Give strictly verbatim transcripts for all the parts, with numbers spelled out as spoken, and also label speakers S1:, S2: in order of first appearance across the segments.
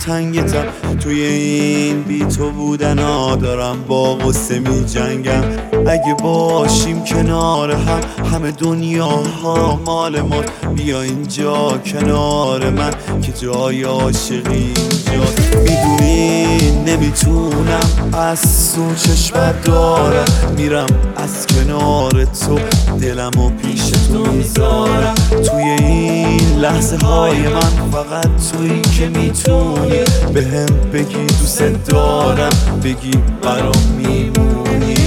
S1: تنگتم. توی این بی تو بودن ها دارم با غصه می جنگم. اگه باشیم کنار هم همه دنیاها مال ما، بیا اینجا کنار من که جای عاشقی اینجاست. میدونی نمیتونم از تو چشمت دارم، میرم از کنار تو دلم و پیش تو میذارم. توی این لحظه های من فقط تویی که میتونی بهم بگی دوست دارم، بگی برام میمونی.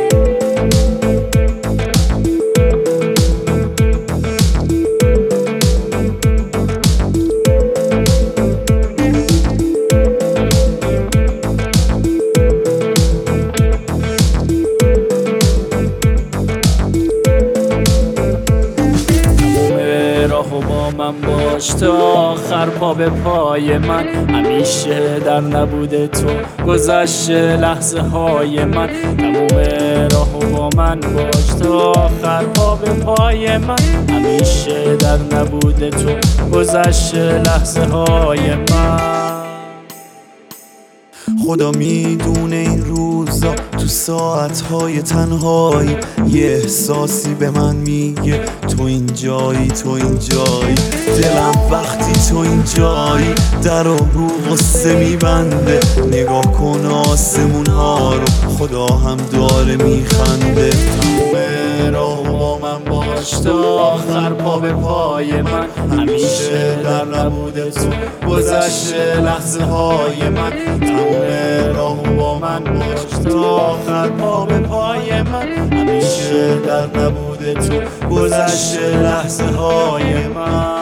S2: من باش تا آخر پا به پای من، همیشه در نبوده تو گذشته لحظه های من. تموم راهو با من باش تا آخر پا به پای من، همیشه در نبوده تو گذشته لحظه های من.
S1: خدا میدونه این روزا تو ساعتهای تنهایی یه احساسی به من میگه تو این جایی، تو این جایی. دلم وقتی تو این جایی در و رو غصه میبنده. نگاه کن آسمون ها رو، خدا هم داره میخنده. تموم راه با من باش تا آخر پا به پای من، همیشه در نبوده تو گذشته لحظه های من. تموم راه با من باش تا آخر پا به پای من، همیشه در نبوده تو گذشته لحظه های من.